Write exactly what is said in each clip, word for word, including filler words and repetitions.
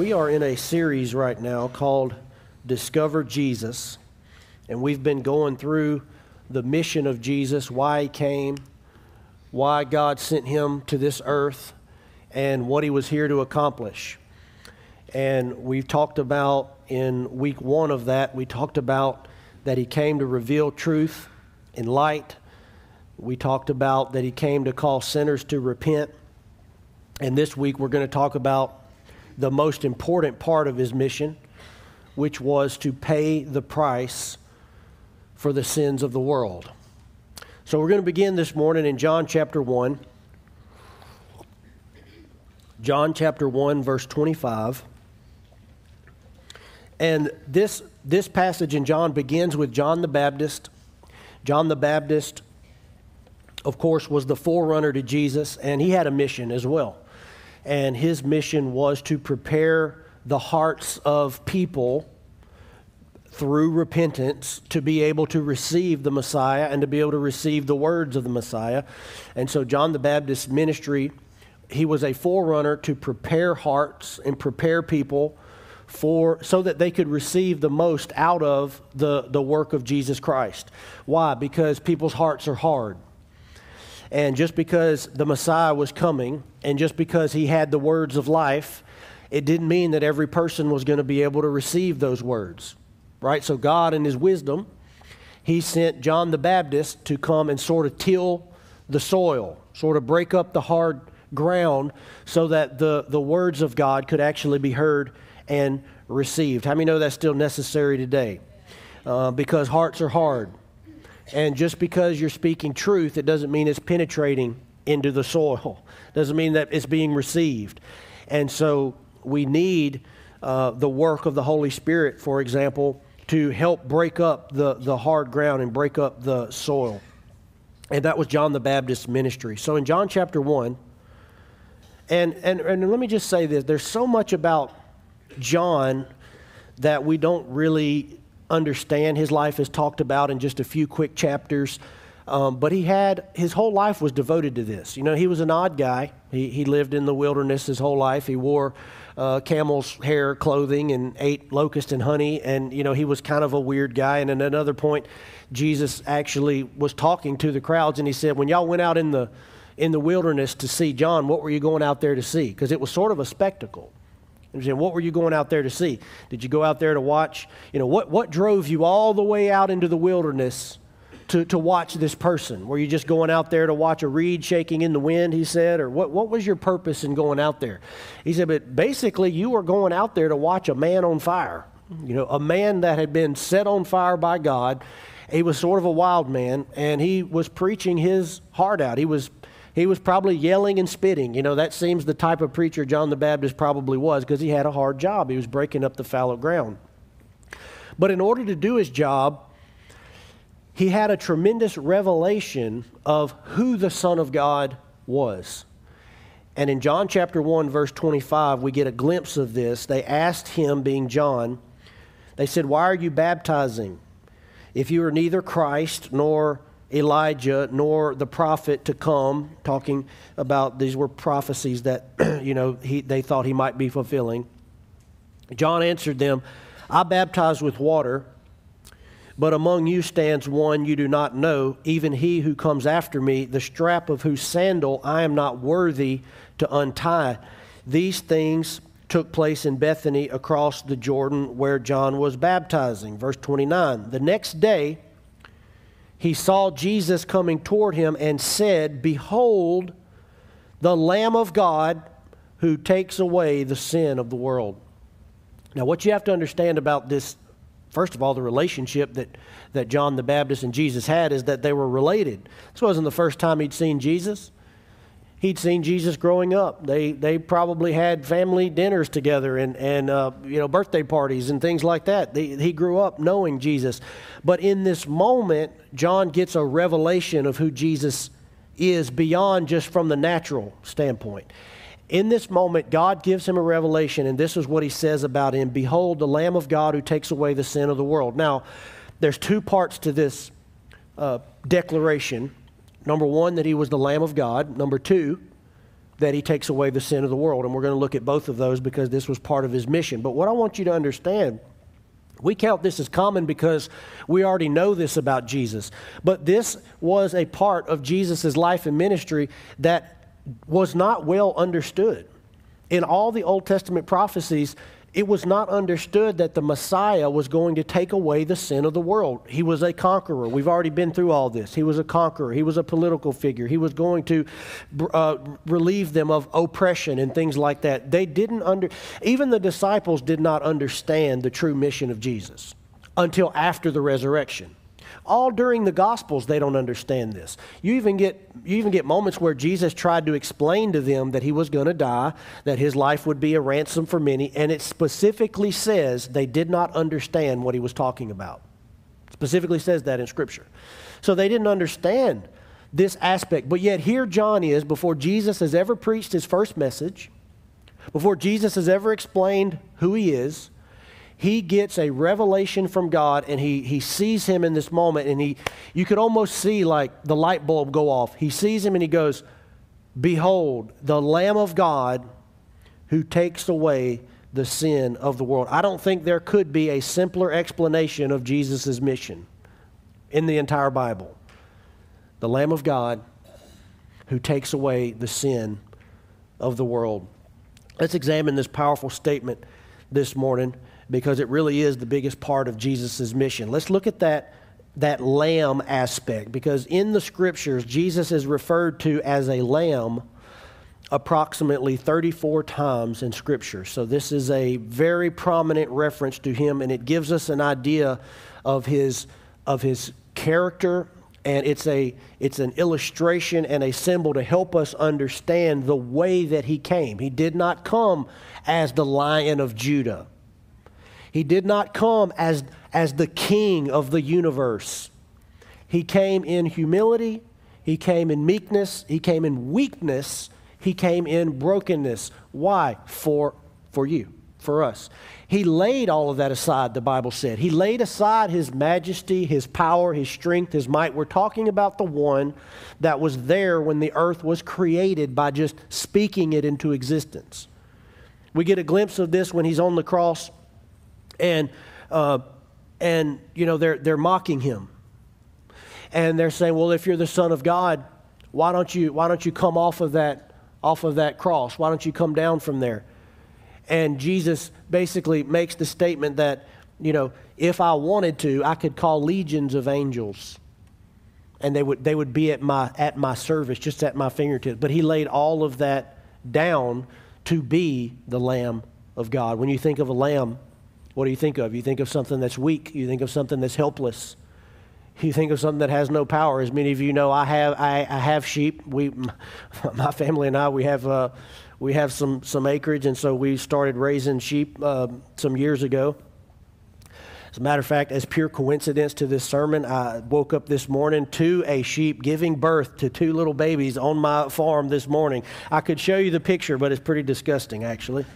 we are in a series right now called Discover Jesus, and we've been going through the mission of Jesus, why he came, why God sent him to this earth, and what he was here to accomplish. And we've talked about in week one of that, we talked about that he came to reveal truth and light. We talked about that he came to call sinners to repent. And this week we're going to talk about the most important part of his mission, which was to pay the price for the sins of the world. So we're going to begin this morning in John chapter one. John chapter one, verse twenty-five. And this, this passage in John begins with John the Baptist. John the Baptist, of course, was the forerunner to Jesus, and he had a mission as well. And his mission was to prepare the hearts of people through repentance to be able to receive the Messiah and to be able to receive the words of the Messiah. And so John the Baptist's ministry, he was a forerunner to prepare hearts and prepare people for so that they could receive the most out of the, the work of Jesus Christ. Why? Because people's hearts are hard. And just because the Messiah was coming, and just because he had the words of life, it didn't mean that every person was going to be able to receive those words, right? So God, in his wisdom, he sent John the Baptist to come and sort of till the soil, sort of break up the hard ground so that the, the words of God could actually be heard and received. How many know that's still necessary today? Uh, because hearts are hard. And just because you're speaking truth, it doesn't mean it's penetrating into the soil. Doesn't mean that it's being received. And so we need uh, the work of the Holy Spirit, for example, to help break up the, the hard ground and break up the soil. And that was John the Baptist's ministry. So in John chapter one, and, and, and let me just say this, there's so much about John that we don't really understand. His life is talked about in just a few quick chapters, um, but he had, his whole life was devoted to this. You know, he was an odd guy. He, he lived in the wilderness his whole life. He wore uh, camel's hair clothing and ate locust and honey, and, you know, he was kind of a weird guy. And at another point, Jesus actually was talking to the crowds, and he said, when y'all went out in the, in the wilderness to see John, what were you going out there to see? Because it was sort of a spectacle. Saying, what were you going out there to see? Did you go out there to watch? You know, what, what drove you all the way out into the wilderness to, to watch this person? Were you just going out there to watch a reed shaking in the wind, he said? Or what, what was your purpose in going out there? He said, but basically you were going out there to watch a man on fire. You know, a man that had been set on fire by God. He was sort of a wild man, and he was preaching his heart out. He was He was probably yelling and spitting. You know, that seems the type of preacher John the Baptist probably was, because he had a hard job. He was breaking up the fallow ground. But in order to do his job, he had a tremendous revelation of who the Son of God was. And in John chapter one, verse twenty-five, we get a glimpse of this. They asked him, being John, they said, why are you baptizing if you are neither Christ nor Elijah nor the prophet to come? Talking about these were prophecies that, you know, he, they thought he might be fulfilling. John answered them, I baptize with water, but among you stands one you do not know, even he who comes after me, the strap of whose sandal I am not worthy to untie. These things took place in Bethany across the Jordan where John was baptizing. Verse twenty-nine, the next day he saw Jesus coming toward him and said, behold, the Lamb of God who takes away the sin of the world. Now, what you have to understand about this, first of all, the relationship that, that John the Baptist and Jesus had is that they were related. This wasn't the first time he'd seen Jesus. He'd seen Jesus growing up. They they probably had family dinners together and, and uh, you know, birthday parties and things like that. They, he grew up knowing Jesus. But in this moment, John gets a revelation of who Jesus is beyond just from the natural standpoint. In this moment, God gives him a revelation, and this is what he says about him. Behold, the Lamb of God who takes away the sin of the world. Now, there's two parts to this uh, declaration. Number one, that he was the Lamb of God. Number two, that he takes away the sin of the world. And we're going to look at both of those because this was part of his mission. But what I want you to understand, we count this as common because we already know this about Jesus. But this was a part of Jesus' life and ministry that was not well understood. In all the Old Testament prophecies, it was not understood that the Messiah was going to take away the sin of the world. He was a conqueror. We've already been through all this. He was a conqueror. He was a political figure. He was going to uh, relieve them of oppression and things like that. They didn't under, even the disciples did not understand the true mission of Jesus until after the resurrection. All during the Gospels, they don't understand this. You even get you even get moments where Jesus tried to explain to them that he was going to die, that his life would be a ransom for many, and it specifically says they did not understand what he was talking about. It specifically says that in Scripture. So they didn't understand this aspect. But yet here John is, before Jesus has ever preached his first message, before Jesus has ever explained who he is, he gets a revelation from God, and he, he sees him in this moment, and he you could almost see like the light bulb go off. He sees him and he goes, "Behold, the Lamb of God who takes away the sin of the world." I don't think there could be a simpler explanation of Jesus' mission in the entire Bible. The Lamb of God who takes away the sin of the world. Let's examine this powerful statement this morning, because it really is the biggest part of Jesus' mission. Let's look at that, that lamb aspect, because in the Scriptures, Jesus is referred to as a lamb approximately thirty-four times in Scripture. So this is a very prominent reference to him, and it gives us an idea of his, of his character, and it's, a, it's an illustration and a symbol to help us understand the way that he came. He did not come as the Lion of Judah. He did not come as, as the king of the universe. He came in humility. He came in meekness. He came in weakness. He came in brokenness. Why? For, for you, for us. He laid all of that aside, the Bible said. He laid aside his majesty, his power, his strength, his might. We're talking about the one that was there when the earth was created by just speaking it into existence. We get a glimpse of this when he's on the cross. And, uh, and you know, they're, they're mocking him. And they're saying, well, if you're the Son of God, why don't you, why don't you come off of that, off of that cross? Why don't you come down from there? And Jesus basically makes the statement that, you know, if I wanted to, I could call legions of angels, and they would, they would be at my, at my service, just at my fingertips. But he laid all of that down to be the Lamb of God. When you think of a lamb, what do you think of? You think of something that's weak. You think of something that's helpless. You think of something that has no power. As many of you know, I have I, I have sheep. We, my family and I, we have uh, we have some some acreage, and so we started raising sheep uh, some years ago. As a matter of fact, as pure coincidence to this sermon, I woke up this morning to a sheep giving birth to two little babies on my farm this morning. I could show you the picture, but it's pretty disgusting, actually.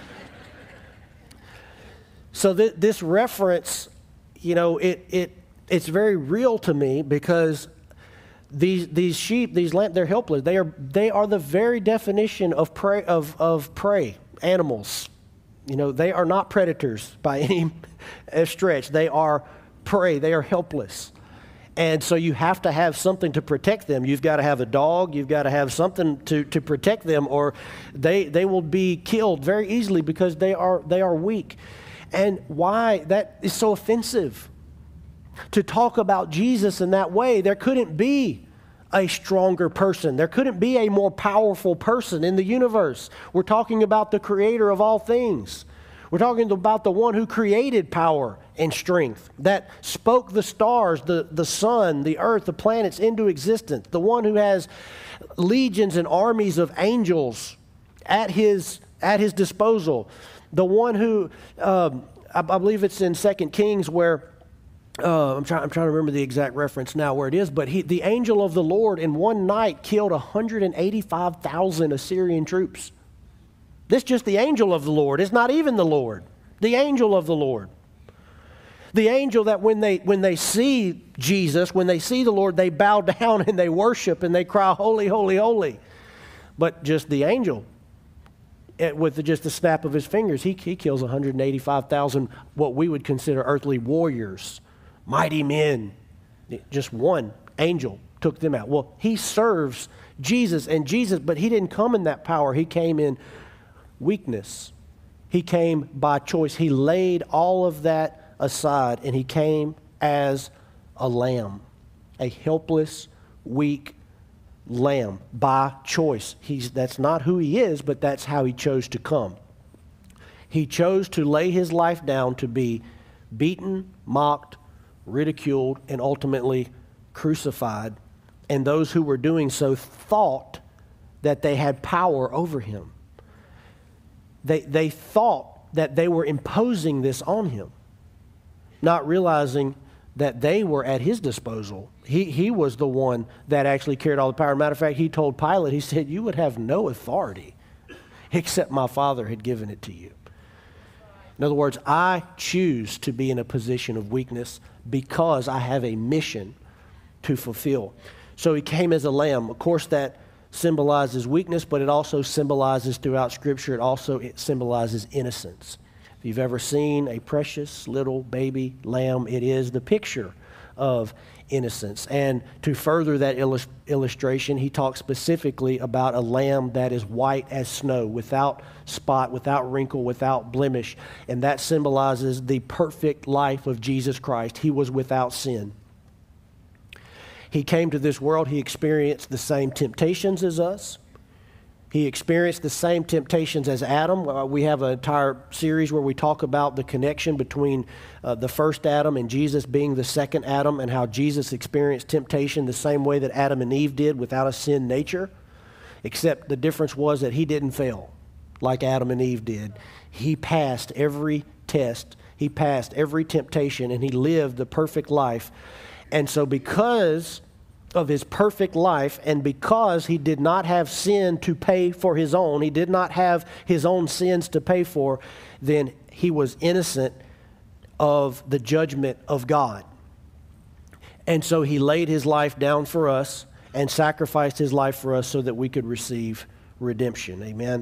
So th- this reference, you know, it it it's very real to me, because these these sheep, these lambs, they're helpless. They are they are the very definition of prey of of prey animals. You know, they are not predators by any stretch. They are prey. They are helpless. And so you have to have something to protect them. You've got to have a dog. You've got to have something to, to protect them, or they they will be killed very easily because they are they are weak. And why that is so offensive to talk about Jesus in that way. There couldn't be a stronger person. There couldn't be a more powerful person in the universe. We're talking about the creator of all things. We're talking about the one who created power and strength, that spoke the stars, the, the sun, the earth, the planets into existence, the one who has legions and armies of angels at his, at his disposal. The one who, um, I, I believe it's in Second Kings where, uh, I'm, try, I'm trying to remember the exact reference now where it is, but he, the angel of the Lord in one night killed one hundred eighty-five thousand Assyrian troops. This is just the angel of the Lord. It's not even the Lord. The angel of the Lord. The angel that when they, when they see Jesus, when they see the Lord, they bow down and they worship and they cry, holy, holy, holy. But just the angel, it, with just the snap of his fingers, he, he kills one hundred eighty-five thousand what we would consider earthly warriors, mighty men. Just one angel took them out. Well, he serves Jesus, and Jesus, but he didn't come in that power. He came in weakness. He came by choice. He laid all of that aside, and he came as a lamb, a helpless, weak lamb by choice. He's, that's not who he is, but that's how he chose to come. He chose to lay his life down to be beaten, mocked, ridiculed, and ultimately crucified. And those who were doing so thought that they had power over him. They, they thought that they were imposing this on him, not realizing that they were at his disposal. He, he was the one that actually carried all the power. Matter of fact, he told Pilate, he said, you would have no authority except my Father had given it to you. In other words, I choose to be in a position of weakness because I have a mission to fulfill. So he came as a lamb. Of course, that symbolizes weakness, but it also symbolizes throughout Scripture, it also it symbolizes innocence. If you've ever seen a precious little baby lamb, it is the picture of innocence. And to further that illus- illustration, he talks specifically about a lamb that is white as snow, without spot, without wrinkle, without blemish. And that symbolizes the perfect life of Jesus Christ. He was without sin. He came to this world, he experienced the same temptations as us. He experienced the same temptations as Adam. Uh, we have an entire series where we talk about the connection between uh, the first Adam and Jesus being the second Adam, and how Jesus experienced temptation the same way that Adam and Eve did without a sin nature, except the difference was that he didn't fail like Adam and Eve did. He passed every test. He passed every temptation, and he lived the perfect life. And so because of his perfect life, and because he did not have sin to pay for his own, he did not have his own sins to pay for, then he was innocent of the judgment of God. And so he laid his life down for us and sacrificed his life for us so that we could receive redemption. Amen.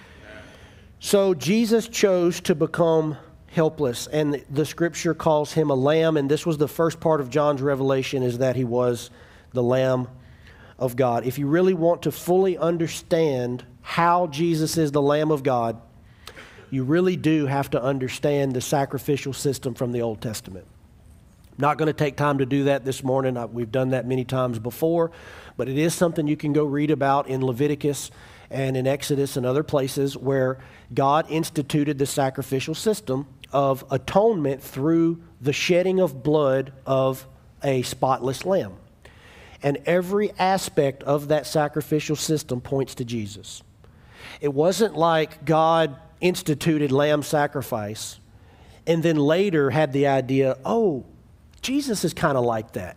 So Jesus chose to become helpless, and the Scripture calls him a lamb, and this was the first part of John's revelation, is that he was the Lamb of God. If you really want to fully understand how Jesus is the Lamb of God, you really do have to understand the sacrificial system from the Old Testament. I'm not going to take time to do that this morning. We've done that many times before, but it is something you can go read about in Leviticus and in Exodus and other places where God instituted the sacrificial system of atonement through the shedding of blood of a spotless lamb. And every aspect of that sacrificial system points to Jesus. It wasn't like God instituted lamb sacrifice and then later had the idea, oh, Jesus is kind of like that.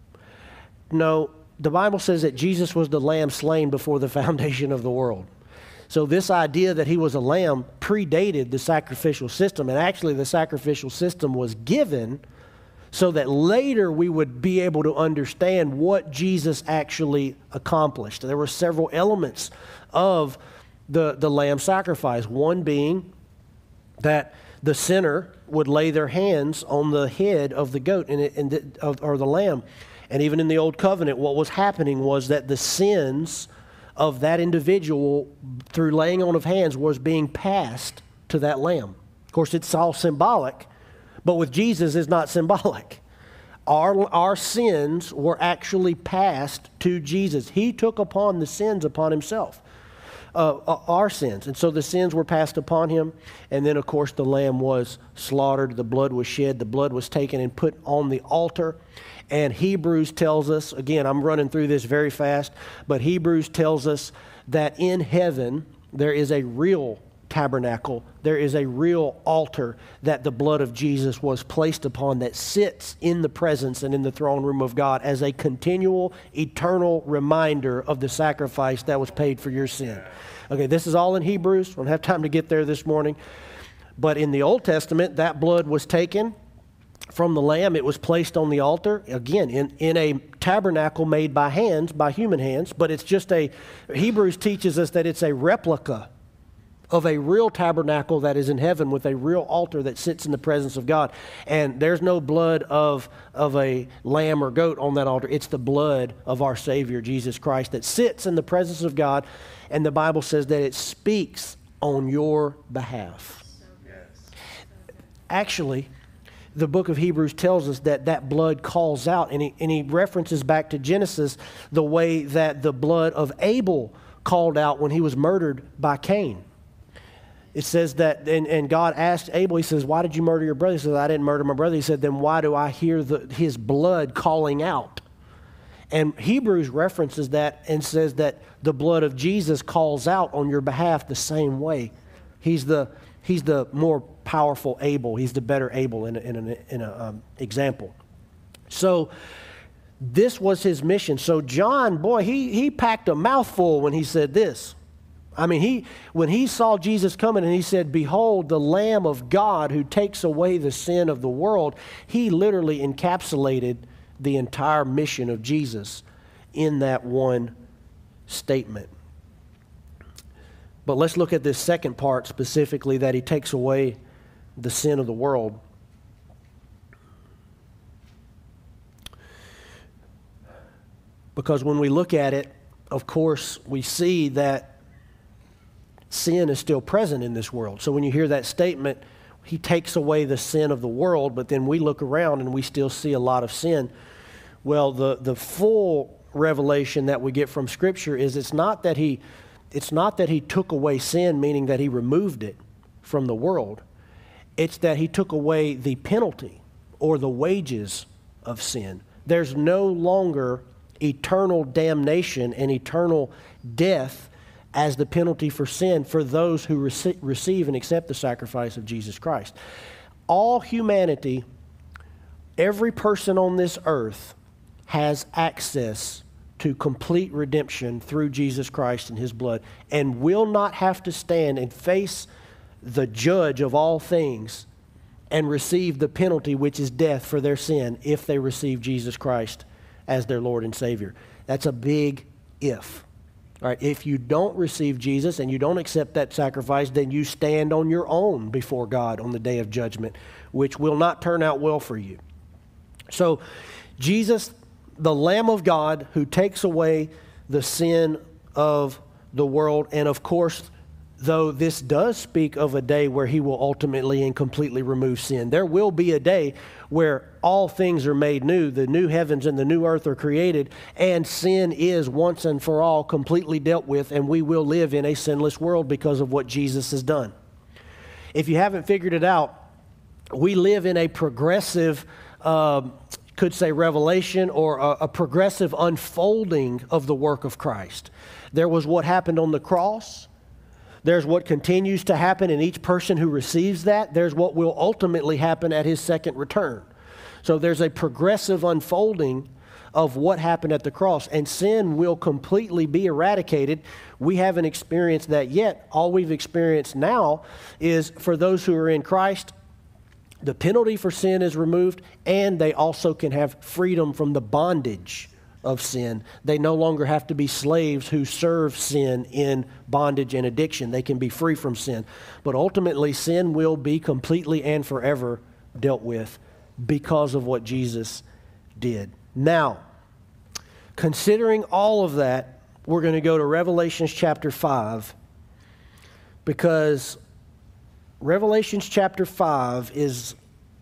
No, the Bible says that Jesus was the lamb slain before the foundation of the world. So this idea that he was a lamb predated the sacrificial system, and actually the sacrificial system was given so that later we would be able to understand what Jesus actually accomplished. There were several elements of the, the lamb sacrifice, one being that the sinner would lay their hands on the head of the goat and, it, and the, of, or the lamb. And even in the Old Covenant, what was happening was that the sins of that individual, through laying on of hands, was being passed to that lamb. Of course, it's all symbolic, but with Jesus, it's not symbolic. Our, our sins were actually passed to Jesus. He took upon the sins upon himself, uh, our sins. And so the sins were passed upon him. And then, of course, the lamb was slaughtered. The blood was shed. The blood was taken and put on the altar. And Hebrews tells us, again, I'm running through this very fast, but Hebrews tells us that in heaven there is a real tabernacle. There is a real altar that the blood of Jesus was placed upon, that sits in the presence and in the throne room of God as a continual, eternal reminder of the sacrifice that was paid for your sin. Okay, this is all in Hebrews. We don't have time to get there this morning. But in the Old Testament, that blood was taken from the lamb. It was placed on the altar, again, in, in a tabernacle made by hands, by human hands, but it's just a, Hebrews teaches us that it's a replica of a real tabernacle that is in heaven with a real altar that sits in the presence of God. And there's no blood of, of a lamb or goat on that altar. It's the blood of our Savior, Jesus Christ, that sits in the presence of God. And the Bible says that it speaks on your behalf. Actually, the book of Hebrews tells us that that blood calls out, and he, and he references back to Genesis the way that the blood of Abel called out when he was murdered by Cain. It says that, and, and God asked Abel, he says, why did you murder your brother? He says, I didn't murder my brother. He said, then why do I hear the, his blood calling out? And Hebrews references that and says that the blood of Jesus calls out on your behalf the same way. He's the, he's the more powerful Abel. He's the better Abel in an in a, in a um, example. So this was his mission. So John, boy, he, he packed a mouthful when he said this. I mean, he when he saw Jesus coming and he said, behold, the Lamb of God who takes away the sin of the world, he literally encapsulated the entire mission of Jesus in that one statement. But let's look at this second part specifically, that he takes away the sin of the world. Because when we look at it, of course, we see that sin is still present in this world. So when you hear that statement, he takes away the sin of the world, but then we look around and we still see a lot of sin. Well, the, the full revelation that we get from Scripture is it's not that he it's not that he took away sin, meaning that he removed it from the world. It's that he took away the penalty or the wages of sin. There's no longer eternal damnation and eternal death as the penalty for sin for those who rec- receive and accept the sacrifice of Jesus Christ. All humanity, every person on this earth has access to complete redemption through Jesus Christ and his blood, and will not have to stand and face the judge of all things and receive the penalty, which is death, for their sin if they receive Jesus Christ as their Lord and Savior. That's a big if. All right, if you don't receive Jesus and you don't accept that sacrifice, then you stand on your own before God on the day of judgment, which will not turn out well for you. So Jesus, the Lamb of God who takes away the sin of the world, and of course, though this does speak of a day where he will ultimately and completely remove sin, there will be a day where all things are made new, the new heavens and the new earth are created, and sin is once and for all completely dealt with, and we will live in a sinless world because of what Jesus has done. If you haven't figured it out, we live in a progressive, um, could say revelation, or a, a progressive unfolding of the work of Christ. There was what happened on the cross. There's what continues to happen in each person who receives that. There's what will ultimately happen at his second return. So there's a progressive unfolding of what happened at the cross, and sin will completely be eradicated. We haven't experienced that yet. All we've experienced now is, for those who are in Christ, the penalty for sin is removed, and they also can have freedom from the bondage of sin. They no longer have to be slaves who serve sin in bondage and addiction. They can be free from sin. But ultimately, sin will be completely and forever dealt with because of what Jesus did. Now, considering all of that, we're going to go to Revelation chapter five, because Revelation chapter five is,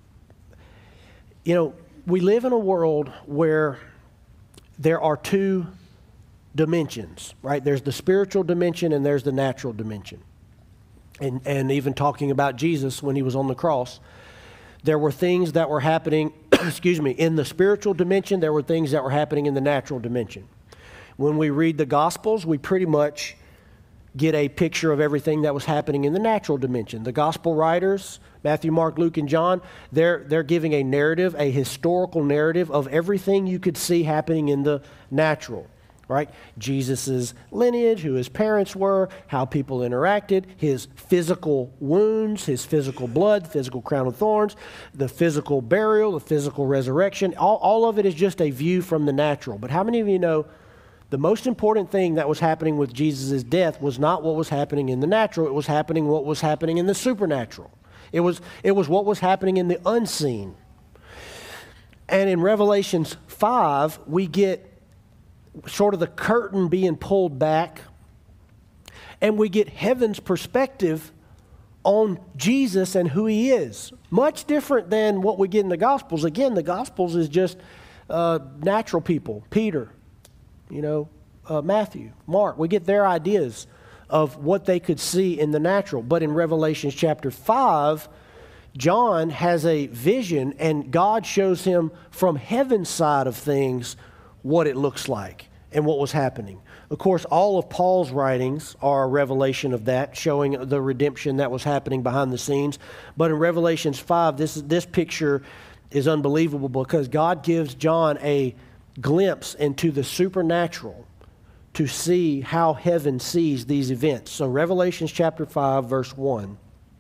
you know, we live in a world where there are two dimensions, right? There's the spiritual dimension and there's the natural dimension. And, and even talking about Jesus when he was on the cross, there were things that were happening, excuse me, in the spiritual dimension. There were things that were happening in the natural dimension. When we read the Gospels, we pretty much get a picture of everything that was happening in the natural dimension. The Gospel writers, Matthew, Mark, Luke, and John, they're, they're giving a narrative, a historical narrative of everything you could see happening in the natural. right? Jesus' lineage, who his parents were, how people interacted, his physical wounds, his physical blood, physical crown of thorns, the physical burial, the physical resurrection. All, all of it is just a view from the natural. But how many of you know the most important thing that was happening with Jesus' death was not what was happening in the natural, it was happening what was happening in the supernatural. It was, it was what was happening in the unseen. And in Revelations five, we get sort of the curtain being pulled back, and we get heaven's perspective on Jesus and who he is. Much different than what we get in the Gospels. Again, the Gospels is just uh, natural people. Peter, you know, uh, Matthew, Mark. We get their ideas of what they could see in the natural. But in Revelation chapter five, John has a vision, and God shows him from heaven's side of things what it looks like and what was happening. Of course, all of Paul's writings are a revelation of that, showing the redemption that was happening behind the scenes. But in Revelations five, this, this picture is unbelievable because God gives John a glimpse into the supernatural to see how heaven sees these events. So Revelations chapter five, verse one.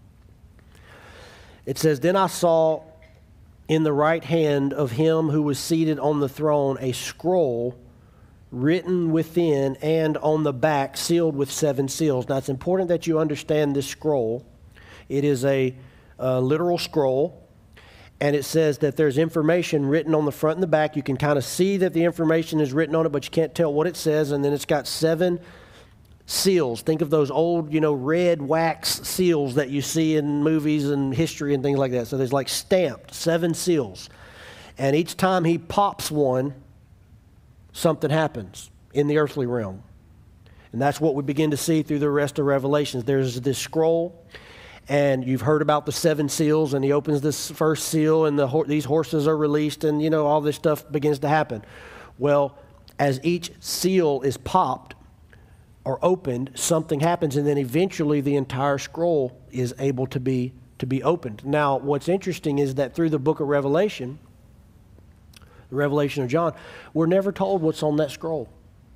It says, "Then I saw in the right hand of him who was seated on the throne a scroll written within and on the back, sealed with seven seals." Now, it's important that you understand this scroll. It is a, a literal scroll, and it says that there's information written on the front and the back. You can kind of see that the information is written on it, but you can't tell what it says, and then it's got seven seals. Think of those old, you know, red wax seals that you see in movies and history and things like that. So there's like stamped seven seals. And each time he pops one, something happens in the earthly realm. And that's what we begin to see through the rest of Revelations. There's this scroll, and you've heard about the seven seals, and he opens this first seal, and the these horses are released, and, you know, all this stuff begins to happen. Well, as each seal is popped, or opened, something happens, and then eventually the entire scroll is able to be to be opened. Now, what's interesting is that through the book of Revelation, the Revelation of John, we're never told what's on that scroll.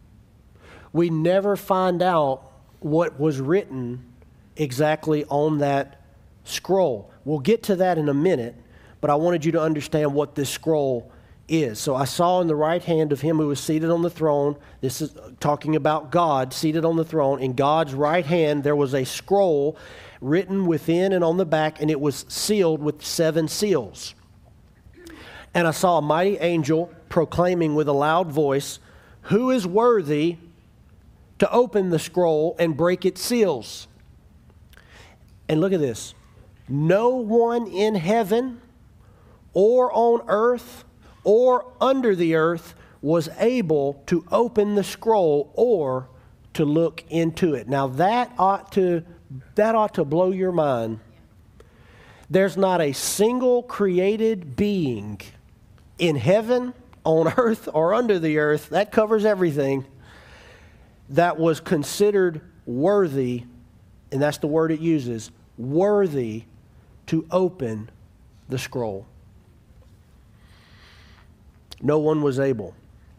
We never find out what was written exactly on that scroll. We'll get to that in a minute, but I wanted you to understand what this scroll is. So I saw in the right hand of him who was seated on the throne, this is talking about God seated on the throne, in God's right hand there was a scroll written within and on the back, and it was sealed with seven seals. And I saw a mighty angel proclaiming with a loud voice, "Who is worthy to open the scroll and break its seals?" And look at this. "No one in heaven or on earth or under the earth was able to open the scroll or to look into it." Now that ought to that ought to blow your mind. There's not a single created being in heaven, on earth, or under the earth, that covers everything, that was considered worthy, and that's the word it uses, worthy to open the scroll. No one was able.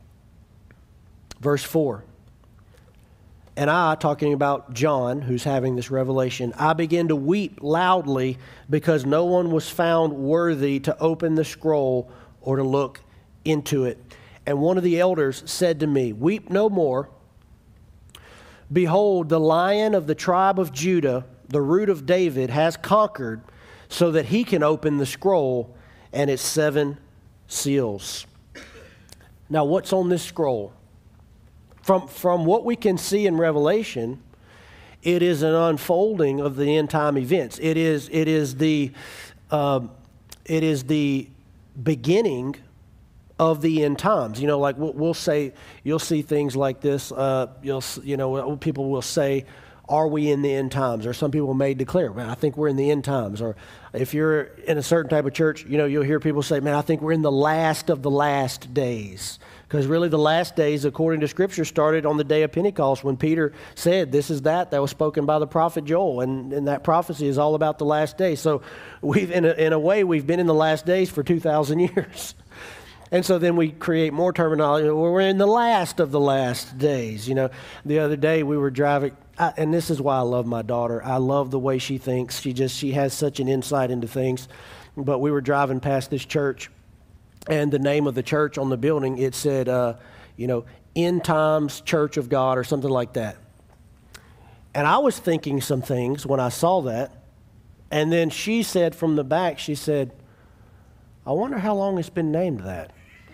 Verse four. "And I," talking about John, who's having this revelation, "I began to weep loudly because no one was found worthy to open the scroll or to look into it. And one of the elders said to me, 'Weep no more. Behold, the Lion of the tribe of Judah, the root of David, has conquered so that he can open the scroll and its seven seals.'" Now, what's on this scroll? From, from what we can see in Revelation, it is an unfolding of the end time events. It is, it is the, uh, it is the beginning of the end times. You know, like we'll, we'll say, you'll see things like this. Uh, you'll, you know, people will say, "Are we in the end times?" Or some people may declare, "Man, I think we're in the end times." Or if you're in a certain type of church, you know, you'll hear people say, "Man, I think we're in the last of the last days." Because really the last days, according to Scripture, started on the day of Pentecost when Peter said, "This is that that was spoken by the prophet Joel." And, and that prophecy is all about the last days. So we've, in a, in a way, we've been in the last days for two thousand years. And so then we create more terminology. We're in the last of the last days. You know, the other day we were driving, I, and this is why I love my daughter. I love the way she thinks. She just, she has such an insight into things. But we were driving past this church, and the name of the church on the building, it said, uh, you know, End Times Church of God or something like that. And I was thinking some things when I saw that. And then she said from the back, she said, I wonder how long it's been named that.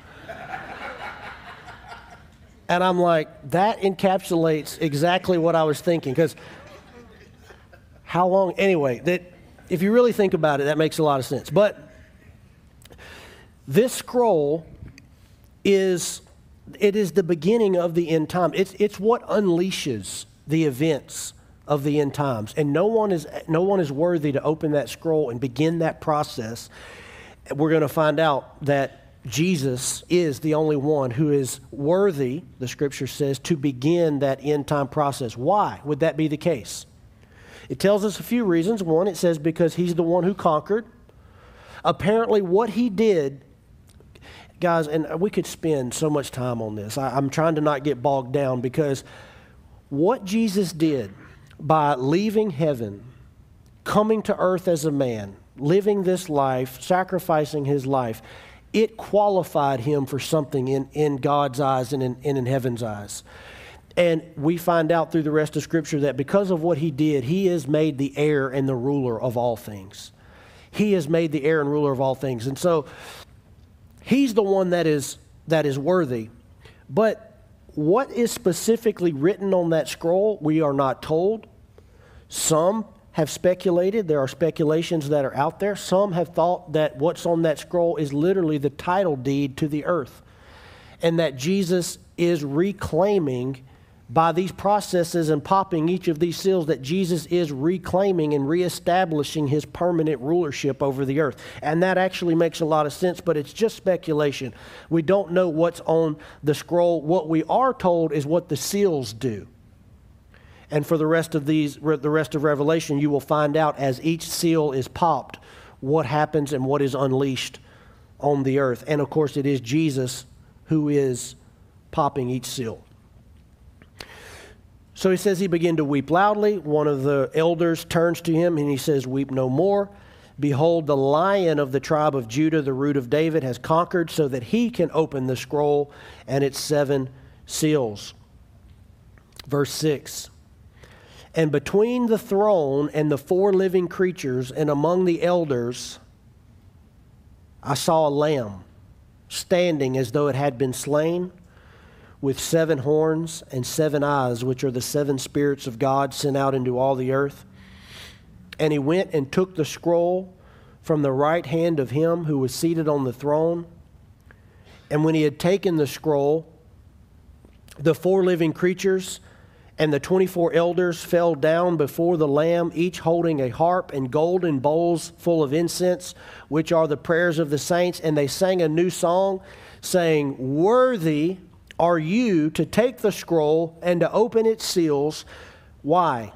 And I'm like, that encapsulates exactly what I was thinking. Because how long, anyway, that if you really think about it, that makes a lot of sense. But this scroll is, it is the beginning of the end time. It's, it's what unleashes the events of the end times. And no one is, no one is worthy to open that scroll and begin that process. We're going to find out that Jesus is the only one who is worthy, the scripture says, to begin that end time process. Why would that be the case? It tells us a few reasons. One, it says because he's the one who conquered. Apparently what he did, guys, and we could spend so much time on this. I, I'm trying to not get bogged down, because what Jesus did by leaving heaven, coming to earth as a man, living this life, sacrificing his life, it qualified him for something in, in God's eyes and in, and in heaven's eyes. And we find out through the rest of Scripture that because of what he did, he is made the heir and the ruler of all things. He is made the heir and ruler of all things. And so he's the one that is, that is worthy. But what is specifically written on that scroll, we are not told. Some have speculated. There are speculations that are out there. Some have thought that what's on that scroll is literally the title deed to the earth, and that Jesus is reclaiming, by these processes and popping each of these seals, that Jesus is reclaiming and reestablishing his permanent rulership over the earth. And that actually makes a lot of sense, but it's just speculation. We don't know what's on the scroll. What we are told is what the seals do. And for the rest of these, the rest of Revelation, you will find out as each seal is popped what happens and what is unleashed on the earth. And of course, it is Jesus who is popping each seal. So he says he began to weep loudly. One of the elders turns to him and he says, "Weep no more. Behold, the Lion of the tribe of Judah, the root of David, has conquered, so that he can open the scroll and its seven seals." Verse six. And between the throne and the four living creatures and among the elders, I saw a lamb standing as though it had been slain, with seven horns and seven eyes, which are the seven spirits of God sent out into all the earth. And he went and took the scroll from the right hand of him who was seated on the throne. And when he had taken the scroll, the four living creatures and the twenty-four elders fell down before the Lamb, each holding a harp and golden bowls full of incense, which are the prayers of the saints. And they sang a new song, saying, "Worthy are you to take the scroll and to open its seals." Why?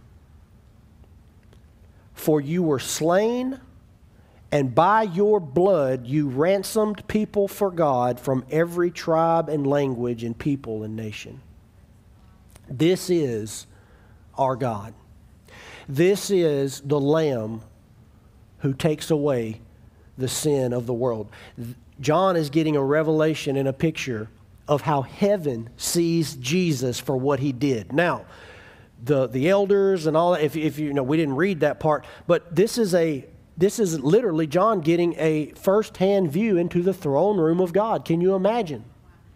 "For you were slain, and by your blood you ransomed people for God from every tribe and language and people and nation." This is our God. This is the Lamb who takes away the sin of the world. John is getting a revelation and a picture of how heaven sees Jesus for what he did. Now, the, the elders and all that, if, if you know, we didn't read that part, but this is a this is literally John getting a first-hand view into the throne room of God. Can you imagine?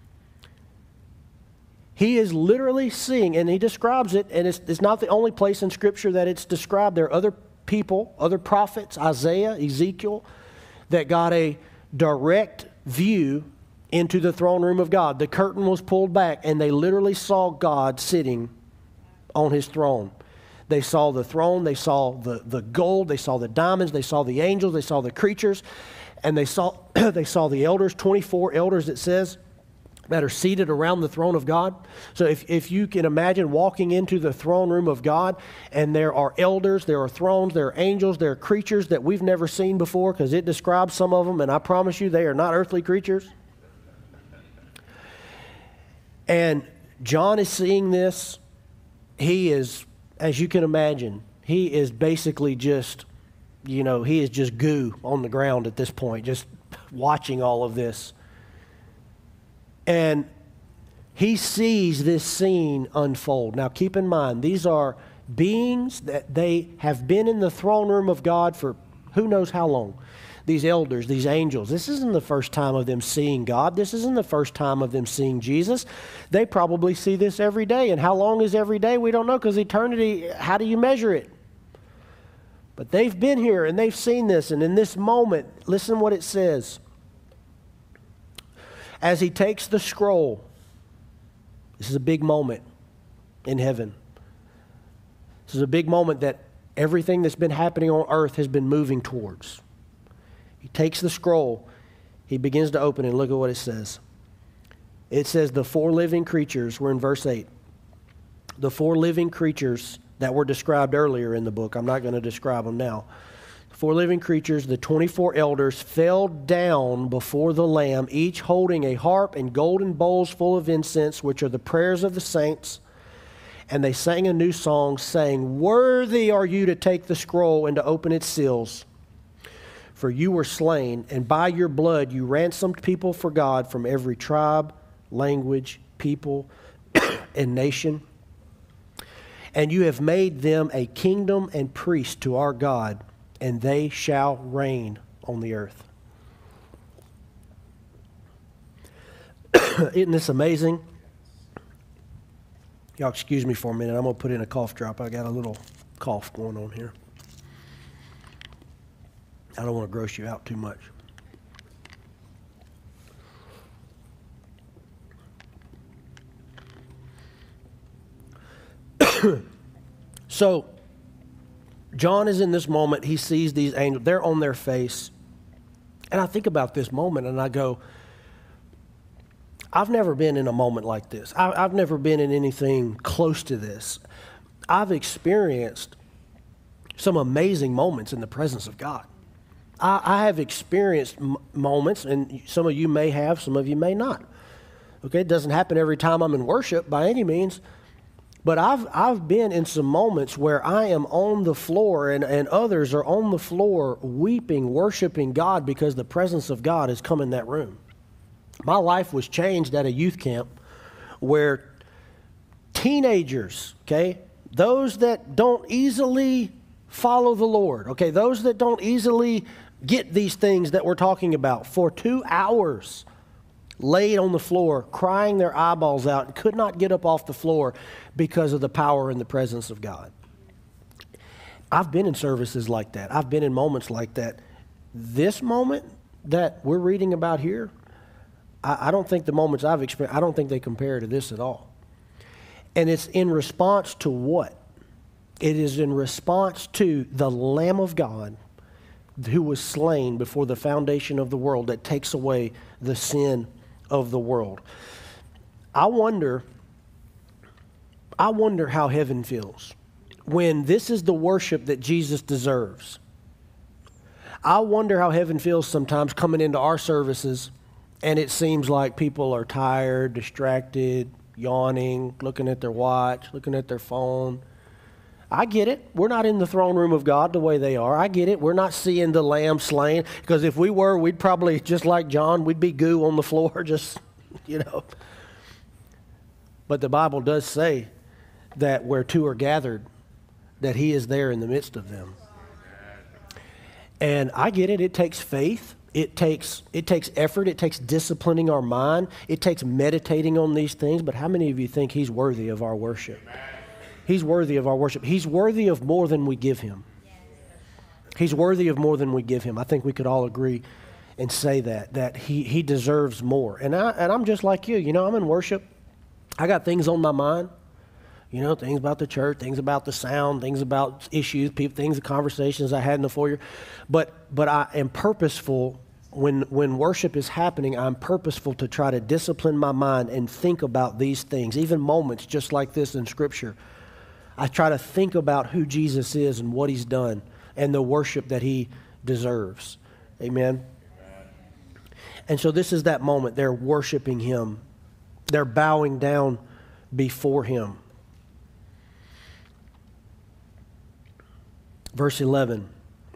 He is literally seeing, and he describes it, and it's, it's not the only place in Scripture that it's described. There are other people, other prophets, Isaiah, Ezekiel, that got a direct view into the throne room of God. The curtain was pulled back, and they literally saw God sitting on his throne. They saw the throne, they saw the, the gold, they saw the diamonds, they saw the angels, they saw the creatures, and they saw, they saw the elders, twenty-four elders, it says, that are seated around the throne of God. So if, if you can imagine walking into the throne room of God, and there are elders, there are thrones, there are angels, there are creatures that we've never seen before, because it describes some of them, and I promise you they are not earthly creatures. And John is seeing this. He is, as you can imagine, he is basically just, you know, he is just goo on the ground at this point, just watching all of this. And he sees this scene unfold. Now, keep in mind, these are beings that they have been in the throne room of God for who knows how long. These elders, these angels, this isn't the first time of them seeing God. This isn't the first time of them seeing Jesus. They probably see this every day. And how long is every day? We don't know, because eternity, how do you measure it? But they've been here and they've seen this. And in this moment, listen what it says. As he takes the scroll, this is a big moment in heaven. This is a big moment that everything that's been happening on earth has been moving towards. He takes the scroll. He begins to open it. Look at what it says. It says the four living creatures, we're in verse eight. The four living creatures that were described earlier in the book, I'm not going to describe them now. The four living creatures, the twenty-four elders, fell down before the Lamb, each holding a harp and golden bowls full of incense, which are the prayers of the saints. And they sang a new song, saying, "Worthy are you to take the scroll and to open its seals. For you were slain, and by your blood you ransomed people for God from every tribe, language, people, and nation. And you have made them a kingdom and priests to our God, and they shall reign on the earth." Isn't this amazing? Y'all excuse me for a minute. I'm going to put in a cough drop. I got a little cough going on here. I don't want to gross you out too much. So, John is in this moment. He sees these angels. They're on their face. And I think about this moment and I go, I've never been in a moment like this. I, I've never been in anything close to this. I've experienced some amazing moments in the presence of God. I, I have experienced m- moments, and some of you may have, some of you may not. Okay, it doesn't happen every time I'm in worship by any means. But I've I've been in some moments where I am on the floor and, and others are on the floor weeping, worshiping God because the presence of God has come in that room. My life was changed at a youth camp where teenagers, okay, those that don't easily follow the Lord, okay, those that don't easily get these things that we're talking about, for two hours laid on the floor, crying their eyeballs out, and could not get up off the floor because of the power and the presence of God. I've been in services like that. I've been in moments like that. This moment that we're reading about here, I, I don't think the moments I've experienced, I don't think they compare to this at all. And it's in response to what? It is in response to the Lamb of God who was slain before the foundation of the world that takes away the sin of the world. I wonder, I wonder how heaven feels when this is the worship that Jesus deserves. I wonder how heaven feels sometimes coming into our services and it seems like people are tired, distracted, yawning, looking at their watch, looking at their phone. I get it. We're not in the throne room of God the way they are. I get it. We're not seeing the Lamb slain, because if we were, we'd probably, just like John, we'd be goo on the floor, just, you know. But the Bible does say that where two are gathered, that he is there in the midst of them. And I get it. It takes faith. It takes it takes effort. It takes disciplining our mind. It takes meditating on these things. But how many of you think he's worthy of our worship? He's worthy of our worship. He's worthy of more than we give him. He's worthy of more than we give him. I think we could all agree and say that, that he, he deserves more. And, I, and I'm just like you. You know, I'm in worship. I got things on my mind. You know, things about the church, things about the sound, things about issues, people, things, conversations I had in the foyer. But but I am purposeful when when worship is happening. I'm purposeful to try to discipline my mind and think about these things, even moments just like this in Scripture. I try to think about who Jesus is and what he's done and the worship that he deserves. Amen. And so this is that moment. They're worshiping him. They're bowing down before him. Verse eleven.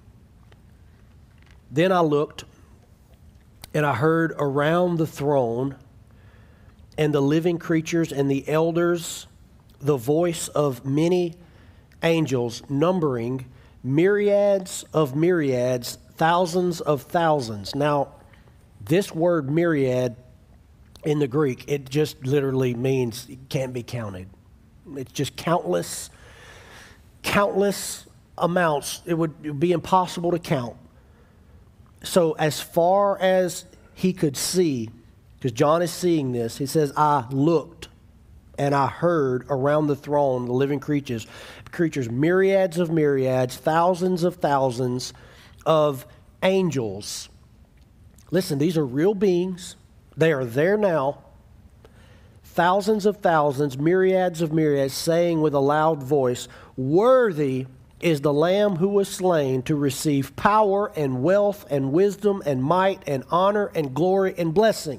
Then I looked, and I heard around the throne and the living creatures and the elders the voice of many angels, numbering myriads of myriads, thousands of thousands. Now, this word myriad in the Greek, it just literally means it can't be counted. It's just countless, countless amounts. It would, it would be impossible to count. So as far as he could see, because John is seeing this, he says, I looked and I heard around the throne, the living creatures, creatures, myriads of myriads, thousands of thousands of angels. Listen, these are real beings. They are there now. Thousands of thousands, myriads of myriads, saying with a loud voice, worthy is the Lamb who was slain to receive power and wealth and wisdom and might and honor and glory and blessing.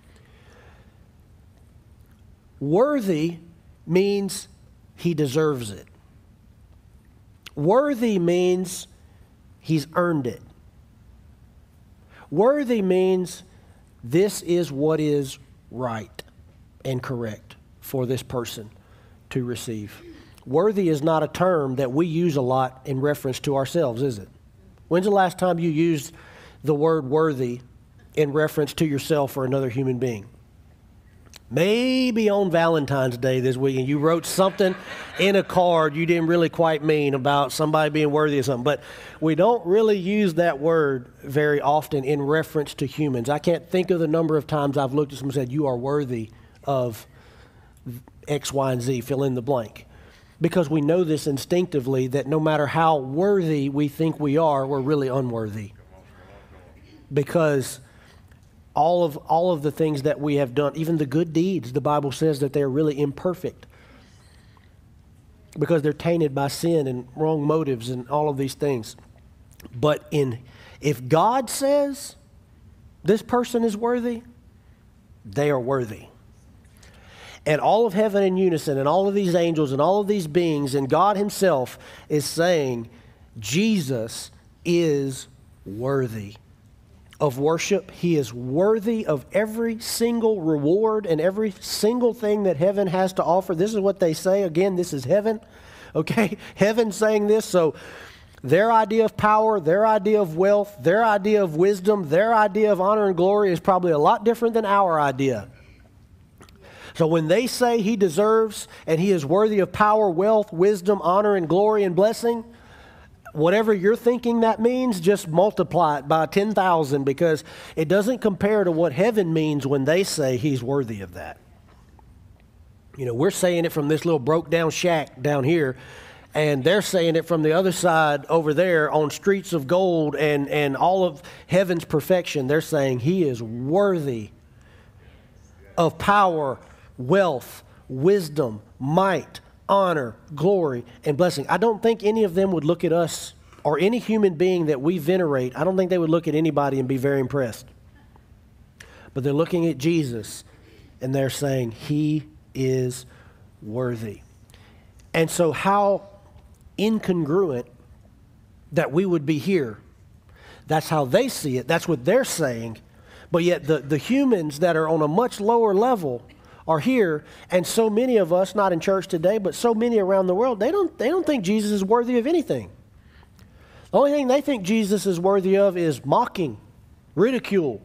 Worthy means he deserves it. Worthy means he's earned it. Worthy means this is what is right and correct for this person to receive. Worthy is not a term that we use a lot in reference to ourselves, is it? When's the last time you used the word worthy in reference to yourself or another human being? Maybe on Valentine's Day this weekend, you wrote something in a card you didn't really quite mean about somebody being worthy of something. But we don't really use that word very often in reference to humans. I can't think of the number of times I've looked at someone and said, you are worthy of X, Y, and Z, fill in the blank. Because we know this instinctively that no matter how worthy we think we are, we're really unworthy. Because all of all of the things that we have done, even the good deeds, the Bible says that they're really imperfect. Because they're tainted by sin and wrong motives and all of these things. But in if God says this person is worthy, they are worthy. And all of heaven in unison, and all of these angels, and all of these beings, and God himself is saying, Jesus is worthy of worship. He is worthy of every single reward and every single thing that heaven has to offer. This is what they say. Again, this is heaven. Okay? Heaven saying this. So their idea of power, their idea of wealth, their idea of wisdom, their idea of honor and glory is probably a lot different than our idea. So when they say he deserves and he is worthy of power, wealth, wisdom, honor, and glory and blessing, whatever you're thinking that means, just multiply it by ten thousand, because it doesn't compare to what heaven means when they say he's worthy of that. You know, we're saying it from this little broke down shack down here, and they're saying it from the other side over there on streets of gold and, and all of heaven's perfection. They're saying he is worthy of power, wealth, wisdom, might, honor, glory, and blessing. I don't think any of them would look at us or any human being that we venerate. I don't think they would look at anybody and be very impressed. But they're looking at Jesus and they're saying he is worthy. And so how incongruent that we would be here. That's how they see it. That's what they're saying. But yet the, the humans that are on a much lower level are here, and so many of us, not in church today, but so many around the world, they don't, they don't think Jesus is worthy of anything. The only thing they think Jesus is worthy of is mocking, ridicule.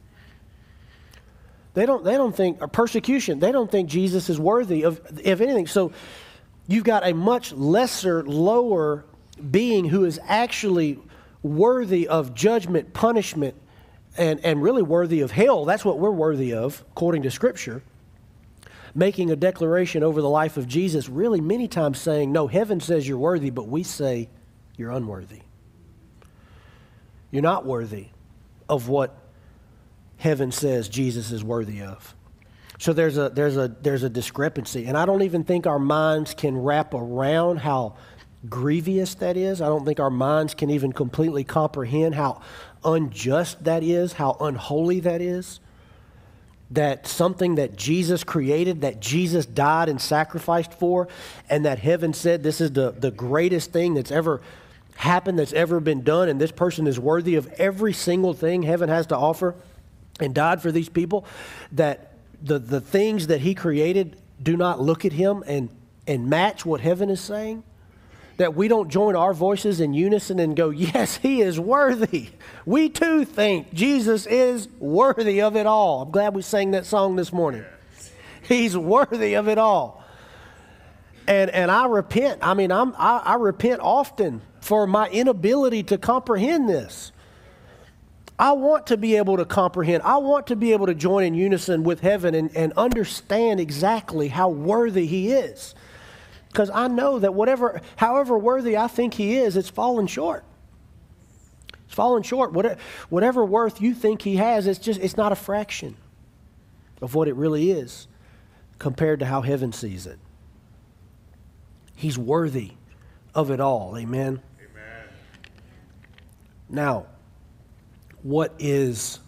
They don't, they don't think, or persecution, they don't think Jesus is worthy of, of anything. So you've got a much lesser, lower being who is actually worthy of judgment, punishment, and, and really worthy of hell. That's what we're worthy of, according to Scripture. Making a declaration over the life of Jesus, really many times saying, no, heaven says you're worthy, but we say you're unworthy. You're not worthy of what heaven says Jesus is worthy of. So there's a, there's a, there's a discrepancy, and I don't even think our minds can wrap around how grievous that is. I don't think our minds can even completely comprehend how unjust that is, how unholy that is. that something that Jesus created, that Jesus died and sacrificed for, and that heaven said this is the, the greatest thing that's ever happened, that's ever been done, and this person is worthy of every single thing heaven has to offer, and died for these people, that the, the things that he created do not look at him and, and match what heaven is saying? That we don't join our voices in unison and go, yes, he is worthy. We too think Jesus is worthy of it all. I'm glad we sang that song this morning. He's worthy of it all. And and I repent. I mean, I'm, I, I repent often for my inability to comprehend this. I want to be able to comprehend. I want to be able to join in unison with heaven and, and understand exactly how worthy he is. Because I know that whatever, however worthy I think he is, it's fallen short. It's fallen short. Whatever, whatever worth you think he has, it's just, it's not a fraction of what it really is compared to how heaven sees it. He's worthy of it all. Amen. Amen. Now, what is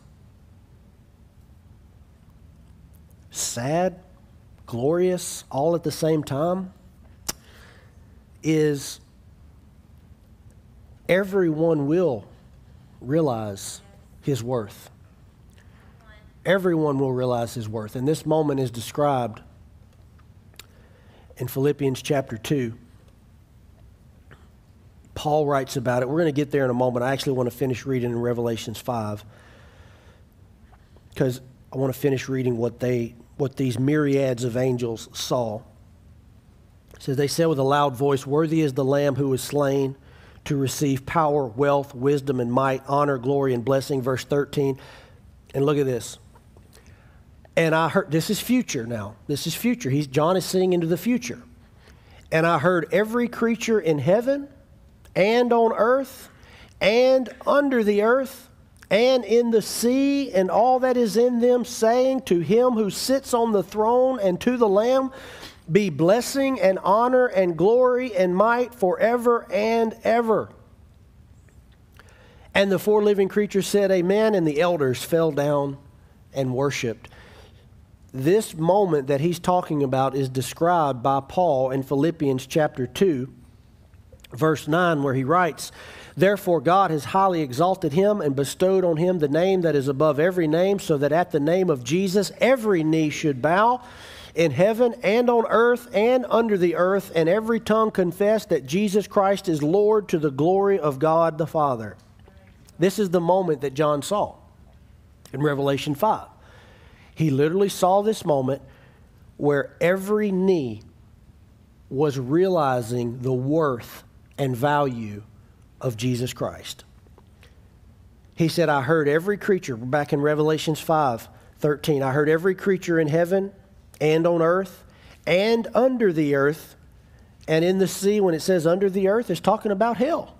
sad, glorious, all at the same time, is everyone will realize his worth. Everyone will realize his worth. And this moment is described in Philippians chapter two. Paul writes about it. We're going to get there in a moment. I actually want to finish reading in Revelations five because I want to finish reading what they, what these myriads of angels saw. It says, they said with a loud voice, worthy is the Lamb who was slain to receive power, wealth, wisdom, and might, honor, glory, and blessing. Verse thirteen. And look at this. And I heard, this is future now. This is future. He's, John is seeing into the future. And I heard every creature in heaven and on earth and under the earth and in the sea and all that is in them, saying to him who sits on the throne and to the Lamb, be blessing and honor and glory and might forever and ever. And the four living creatures said, amen, and the elders fell down and worshiped. This moment that he's talking about is described by Paul in Philippians chapter two, verse nine, where he writes, therefore God has highly exalted him and bestowed on him the name that is above every name, so that at the name of Jesus every knee should bow, in heaven and on earth and under the earth, and every tongue confess that Jesus Christ is Lord, to the glory of God the Father. This is the moment that John saw in Revelation five. He literally saw this moment where every knee was realizing the worth and value of Jesus Christ. He said, I heard every creature, back in Revelations five thirteen, I heard every creature in heaven and on earth, and under the earth, and in the sea. When it says under the earth, it's talking about hell.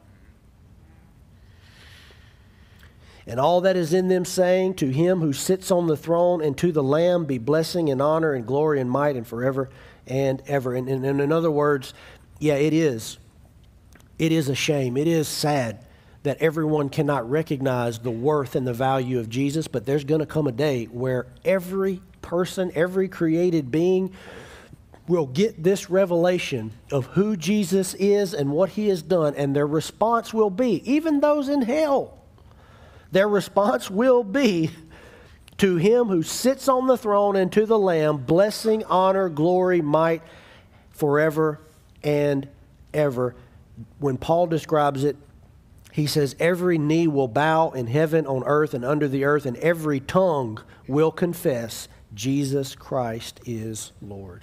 And all that is in them, saying, to him who sits on the throne and to the Lamb be blessing and honor and glory and might and forever and ever. And, and, and in other words, yeah, it is. It is a shame. It is sad that everyone cannot recognize the worth and the value of Jesus, but there's going to come a day where every person, every created being will get this revelation of who Jesus is and what he has done, and their response will be, even those in hell, their response will be, to him who sits on the throne and to the Lamb, blessing, honor, glory, might, forever and ever. When Paul describes it, he says, every knee will bow in heaven, on earth, and under the earth, and every tongue will confess Jesus Christ is Lord.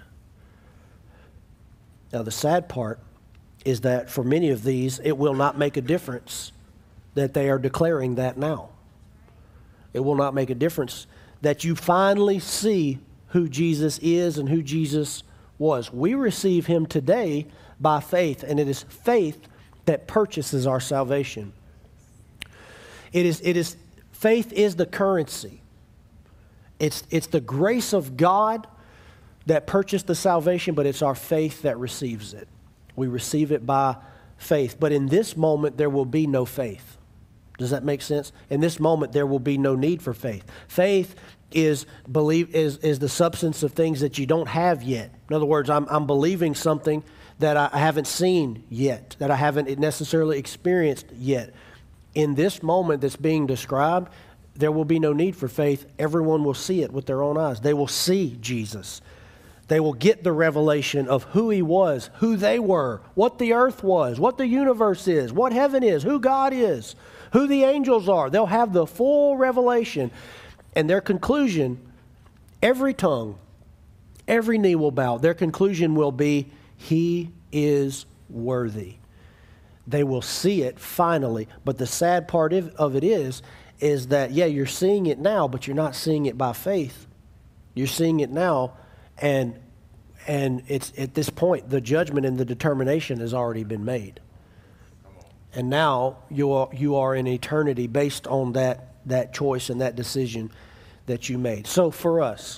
Now, the sad part is that for many of these, it will not make a difference that they are declaring that now. It will not make a difference that you finally see who Jesus is and who Jesus was. We receive him today by faith, and it is faith that purchases our salvation. It is, it is, faith is the currency. It's, it's the grace of God that purchased the salvation, but it's our faith that receives it. We receive it by faith. But in this moment, there will be no faith. Does that make sense? In this moment, there will be no need for faith. Faith is believe is is the substance of things that you don't have yet. In other words, I'm I'm believing something that I haven't seen yet, that I haven't necessarily experienced yet. In this moment that's being described, there will be no need for faith. Everyone will see it with their own eyes. They will see Jesus. They will get the revelation of who he was, who they were, what the earth was, what the universe is, what heaven is, who God is, who the angels are. They'll have the full revelation. And their conclusion, every tongue, every knee will bow. Their conclusion will be, he is worthy. They will see it finally. But the sad part of it is, is that, yeah, you're seeing it now, but you're not seeing it by faith. You're seeing it now, and and it's at this point, the judgment and the determination has already been made. And now you are, you are in eternity based on that, that choice and that decision that you made. So for us,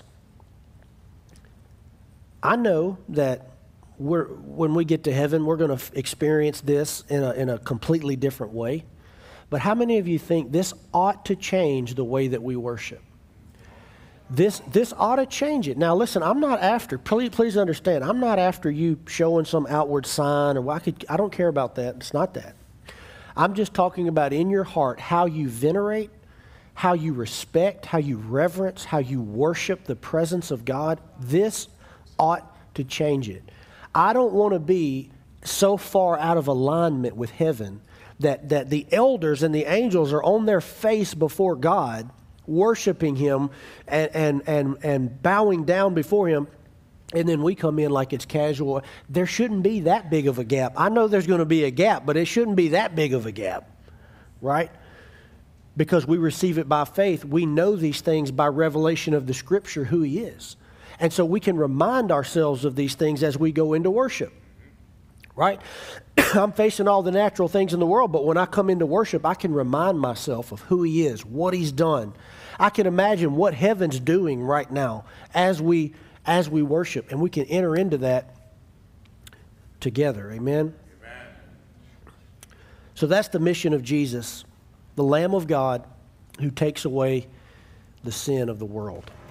I know that we're, when we get to heaven, we're going to experience this in a, in a completely different way. But how many of you think this ought to change the way that we worship? This this ought to change it. Now listen, I'm not after, please, please understand, I'm not after you showing some outward sign, or I could, I don't care about that. It's not that. I'm just talking about in your heart how you venerate, how you respect, how you reverence, how you worship the presence of God. This ought to change it. I don't want to be so far out of alignment with heaven that, that the elders and the angels are on their face before God, worshiping him and, and, and, and bowing down before him, and then we come in like it's casual. There shouldn't be that big of a gap. I know there's going to be a gap, but it shouldn't be that big of a gap, right? Because we receive it by faith. We know these things by revelation of the Scripture, who he is. And so we can remind ourselves of these things as we go into worship, right? I'm facing all the natural things in the world, but when I come into worship, I can remind myself of who he is, what he's done. I can imagine what heaven's doing right now as we as we worship, and we can enter into that together. Amen? Amen. So that's the mission of Jesus, the Lamb of God who takes away the sin of the world.